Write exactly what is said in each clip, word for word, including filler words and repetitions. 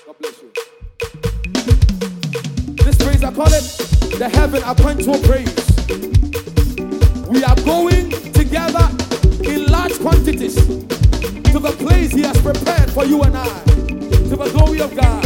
God bless you. This praise, I call it the heaven appointed praise. We are going together in large quantities to the place He has prepared for you and I, to the glory of God.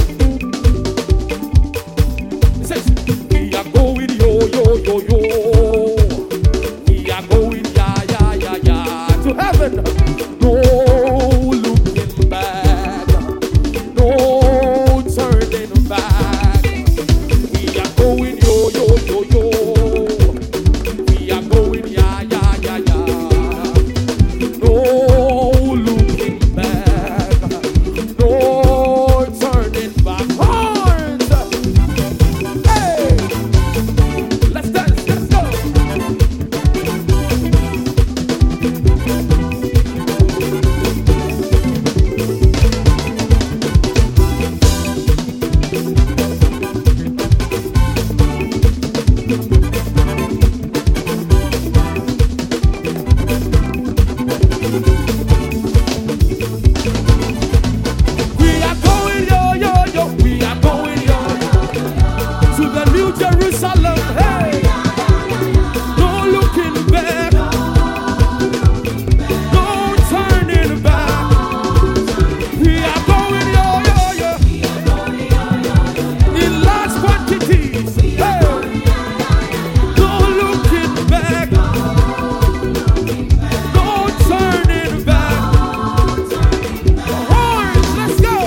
It says, we are going yo, yo, yo, yo. We are going ya, ya, ya, ya to heaven. No looking back, no turning back. We are going yo, yo, yo, yo. We are going ya, ya, ya, ya. No looking back, no turning back. Horns! Hey! Let's dance, let's go! We are going yo, yo, yo. We are going yo to the New Jerusalem. Hey, no looking back, no turning back. We are going yo, yo, yo in large quantities. Hey, no looking back, no turning back. Horns, let's go.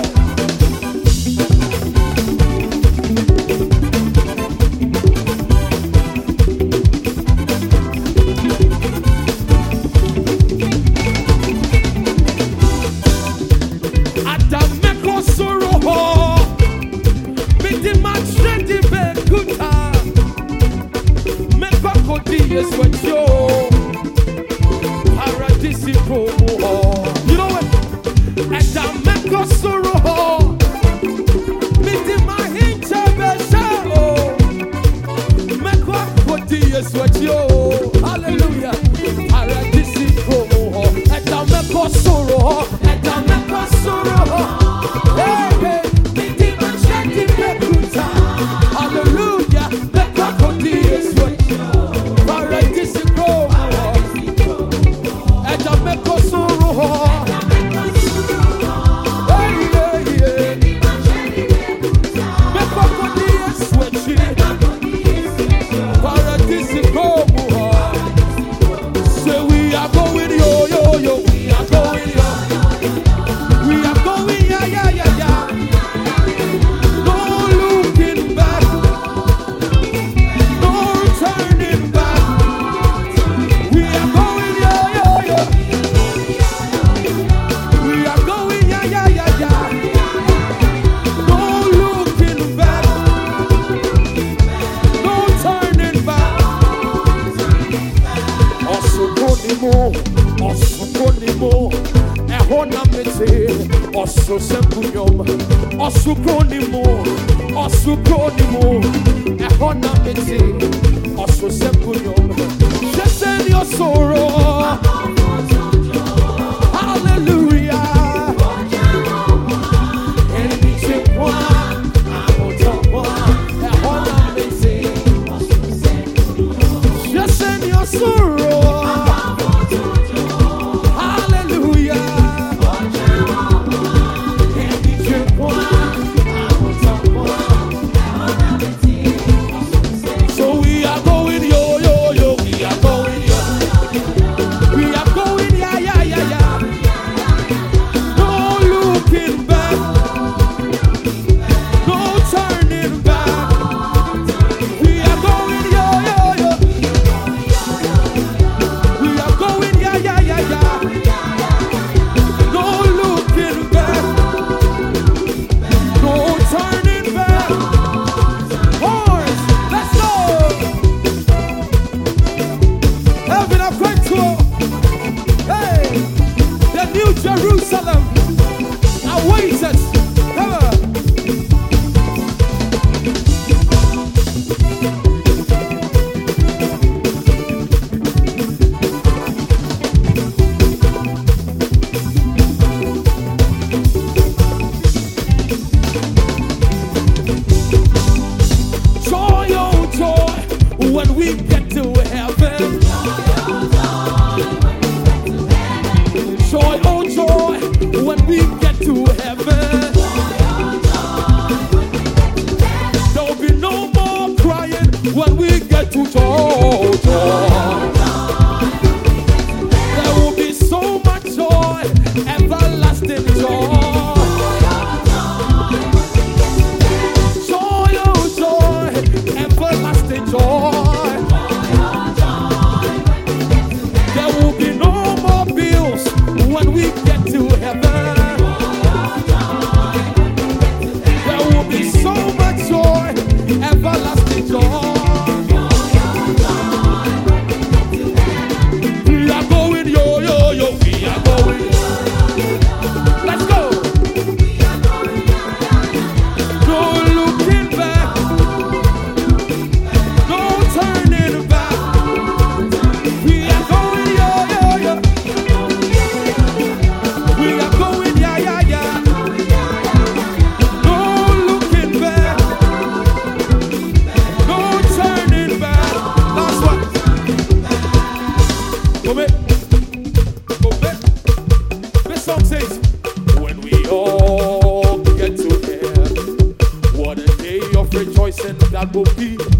Adameko soroho, midi machedi bekuta, mekwa kodi eswetyo, paradisi promo. You know what? Adameko soroho, midi mahincha besho, mekwa kodi eswetyo. Hallelujah. Paradisi promo. Adameko soroho, Adameko soroho. Hey, hey, midi machedi bekuta. Hallelujah. Mekwa kodi eswetyo, paradisi promo. Adameko soroho. Hey, hey, hey. Mekwa kodi eswetyo, paradisi promo. Say we are going yo, yo, yo. We are going yo. We are going ya, ya, ya, ya. No looking back, no turning back. We are going yo, yo, yo. We are going ya, ya, ya, ya. No looking back, no turning back. Osukonimo, osukonimo, ehona mete, osusempunyom, osukonimo, osukonimo, ehona mete, osusempunyom. Shesen your sorrow, hallelujah. Anything one, I'm on top one, ehona mete, shesen your sorrow. Hallelujah. So we are going yo, yo, yo. We are going yo. We are we get to heaven. Joy, oh joy, when we get to heaven. There'll be no more crying when we get to joy, joy. There will be so much joy, everlasting joy. Joy, oh joy, everlasting joy. There will be no more bills when we get to heaven. There will be so much joy, everlasting joy. We are going, yo, yo, yo, we are going. Let's go. No looking back, no turning back. We are going, yo, yo, yo. We are going, yeah, yeah, yeah. No looking back, no turning back. Last one. Go back, go back. This song says, when we all get to heaven, what a day of rejoicing that will be.